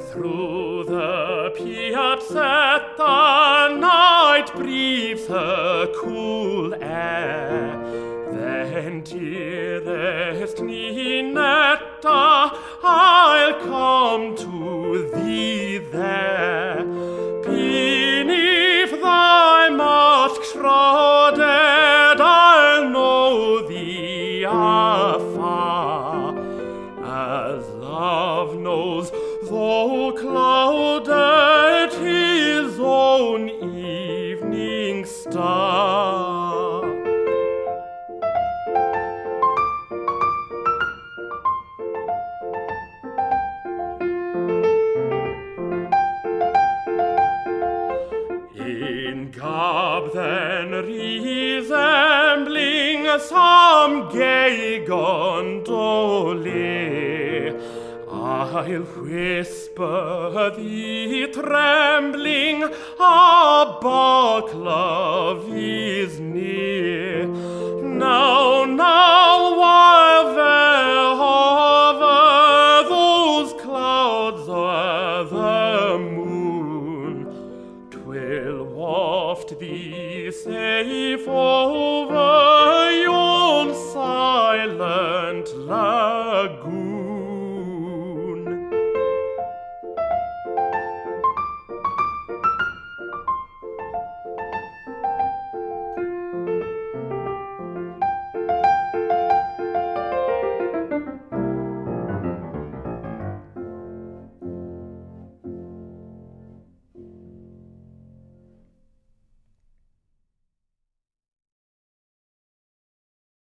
Through the piazzetta night breathes her cool air. Then, dearest Ninetta, I'll come to thee there. Beneath thy mask shrouded, I'll know thee afar, as love knows, though clouded, his own evening star. In garb then resembling some gay gondolier, I'll whisper thee trembling, a buckler is near. Now, while there hover those clouds o'er the moon, 'twill waft thee safe over yon silent lagoon.